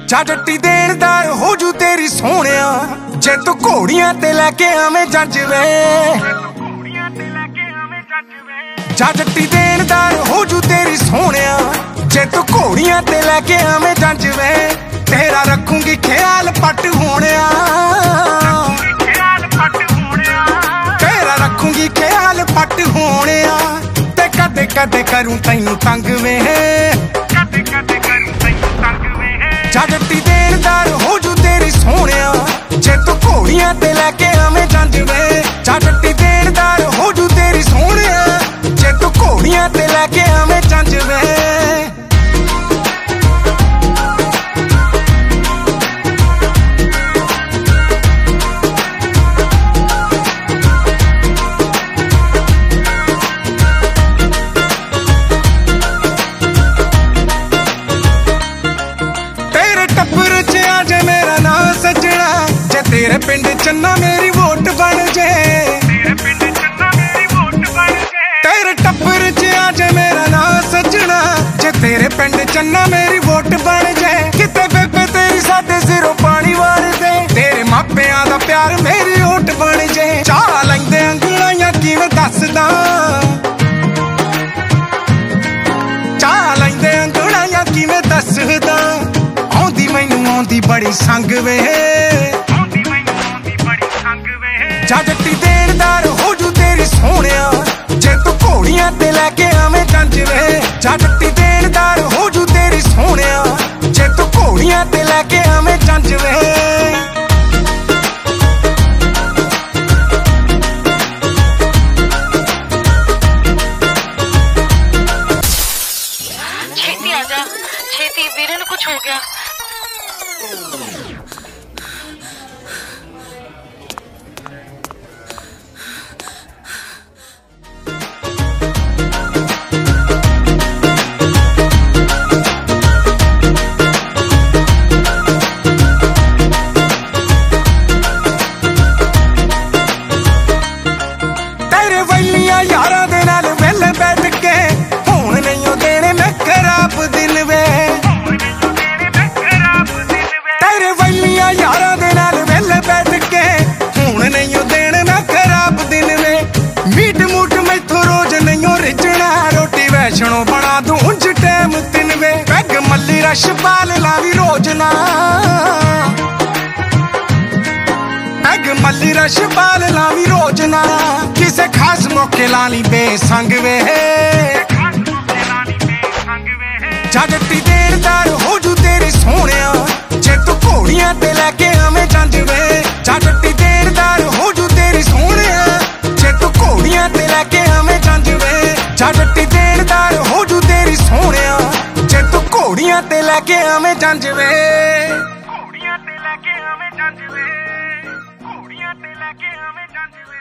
ਜਾ ਜੱਟੀ ਦੇਣਦਾਰ ਹੋ ਜੂ ਤੇਰੀ ਸੋਹਣਿਆ ਜੇ ਤੂੰ ਘੋੜੀਆਂ ਤੇ ਲੈ ਕੇ ਆਵੇਂ ਜੱਜ ਵੇ। ਜਾ ਜੱਟੀ ਦੇਣਦਾਰ ਹੋ ਜੂ ਤੇਰੀ ਸੋਹਣਿਆ ਜੇ ਤੂੰ ਘੋੜੀਆਂ ਤੇ ਲੈ ਕੇ ਆਵੇਂ ਜੱਜ ਵੇ। ਤੇਰਾ ਰੱਖੂੰਗੀ ਖਿਆਲ ਪੱਟ ਹੋਣਿਆ, ਤੇਰਾ ਰੱਖੂੰਗੀ ਖਿਆਲ ਪੱਟ ਹੋਣਿਆ। ਤੇ ਕਦੇ ਕਦੇ ਕਰੂੰ ਤੈਨੂੰ ਤੰਗ ਵੇ, ਕਦੇ ਕਦੇ ਕਰੂੰ ਤੈਨੂੰ ਤੰਗ ਵੇ। ਜਾ ਜੱਟੀ ਦੇਣਦਾਰ ਹੋ ਜੂ ਤੇਰੀ ਸੋਹਣਿਆ ਜੇ ਤੂੰ ਘੋੜੀਆਂ ਤੇ ਲੈ ਕੇ ਆਵੇਂ ਜੰਜ ਵੇ। ਜਾ ਜੱਟੀ ਦੇਣਦਾਰ ਹੋ ਜੂ ਤੇਰੀ ਸੋਹਣਿਆ ਜੇ ਤੂੰ ਘੋੜੀਆਂ ਤੇ ਲੈ ਕੇ ਆਵੇਂ ਜੰਜ ਵੇ। ਤੇਰੇ ਪਿੰਡ ਚੰਨਾ ਮੇਰੀ ਵੋਟ ਬਣ ਜੇ, ਤੇਰੇ ਪਿੰਡ ਚੰਨਾ ਮੇਰੀ ਵੋਟ ਬਣ ਜੇ। ਤੇਰੇ ਟੱਬਰ 'ਚ ਆ ਜੇ ਮੇਰਾ ਨਾਂ ਸੱਜਣਾ ਜੇ ਤੇਰੇ ਪਿੰਡ ਚੰਨਾ ਮੇਰੀ ਵੋਟ ਬਣ ਜੇ। ਕਿਤੇ ਬੇਬੇ ਤੇਰੀ ਸਾਡੇ ਸਿਰੋਂ ਪਾਣੀ ਵਾਰ ਦੇ, ਤੇਰੇ ਮਾਪਿਆਂ ਦਾ ਪਿਆਰ ਮੇਰੀ ਓਟ ਬਣ ਜੇ। ਚਾਹ ਲੈਂਦੇ ਅੰਗੜਾਈਆਂ ਕਿਵੇਂ ਦੱਸਦਾ, ਚਾਹ ਲੈਂਦੇ ਅੰਗੜਾਈਆਂ ਕਿਵੇਂ ਦੱਸਦਾ। ਆਉਂਦੀ ਮੈਨੂੰ ਆਉਂਦੀ ਬੜੀ ਸੰਗ ਵੇ, ਜਾ ਜੱਟੀ ਦੇਣਦਾਰ ਹੋ ਜੂ ਤੇਰੀ ਸੋਹਣਿਆ ਜੇ ਤੂੰ ਘੋੜੀਆਂ ਤੇ ਲੈ ਕੇ ਆਵੇਂ ਜੰਜ ਵੇ। ਜਾ ਜੱਟੀ ਦੇਣਦਾਰ ਹੋ ਜੂ ਤੇਰੀ ਸੋਹਣਿਆ ਜੇ ਤੂੰ ਘੋੜੀਆਂ ਤੇ ਲੈ ਕੇ ਆਵੇਂ ਜੰਜ ਵੇ। ਛੇਤੀ ਆ ਜਾ, ਛੇਤੀ ਵੀਰੇ ਨੂੰ ਕੁਝ ਹੋ ਗਿਆ। ਯਾਰਾਂ ਦੇ ਨਾਲ ਵੇਲੇ ਬੈਠ ਕੇ ਹੁਣ ਨਹੀਂ ਉਹ ਦੇਣੇ ਮੈਂ ਖਰਾਬ ਦਿਲ ਵੇ। ਤੇਰੇ ਵੈਲੀਆਂ ਯਾਰਾਂ ਦੇ ਨਾਲ ਵੇਲੇ ਬੈਠ ਕੇ ਹੁਣ ਨਹੀਂ ਉਹ ਦੇਣੇ ਮੈਂ ਖਰਾਬ ਦਿਲ ਵੇ। ਮੀਟ ਮੂਟ ਮੈਥੋਂ ਰੋਜ਼ ਨਹੀਂ ਉਹ ਰਿਜਣਾ, ਰੋਟੀ ਵੈਸ਼ਣੋਂ ਬਣਾ ਦੂੰ ਉਂਝ ਟੈਮ ਤਿੰਨ ਵੇ। ਪੈਗ ਮੱਲੀ ਰਸ਼ ਪਾਲ ਲਾਵੀ ਰੋਜ਼ ਨਾ, ਪੈਗ ਮੱਲੀ ਰਸ਼ ਪਾਲ ਲਾਵੀ ਰੋਜ਼ ਨਾ। ਕਿਸੇ ਖਾਸ ਮੌਕੇ ਲਾ ਲਈ ਬੇਸੰਗ ਵੇ, ਜਾ ਜੱਟੀ ਦੇਣਦਾਰ ਹੋ ਜੂ ਤੇਰੀ ਸੋਹਣਿਆ ਜੇ ਤੂੰ ਘੋੜੀਆਂ ਤੇ ਲੈ ਕੇ ਆਵੇਂ ਜੰਜ ਵੇ। ਜਾ ਜੱਟੀ ਦੇਣਦਾਰ ਹੋ ਜੂ ਤੇਰੀ ਸੋਹਣਿਆ ਜੇ ਤੂੰ ਘੋੜੀਆਂ ਤੇ ਲੈ ਕੇ ਆਵੇਂ ਜੰਜ ਵੇ। ਜਾ ਜੱਟੀ ਦੇਣਦਾਰ ਹੋ ਜੂ ਤੇਰੀ ਸੋਹਣਿਆ ਜੇ ਤੂੰ ਘੋੜੀਆਂ ਤੇ ਲੈ ਕੇ ਆਵੇਂ ਜੰਜ ਵੇ। ਘੋੜੀਆਂ ਤੇ ਲੈ ਕੇ ਆਵੇਂ ਜੰਜ ਵੇ, ਘੋੜੀਆਂ ਤੇ ਲੈ ਕੇ ਆਵੇਂ ਜੰਜ ਵੇ।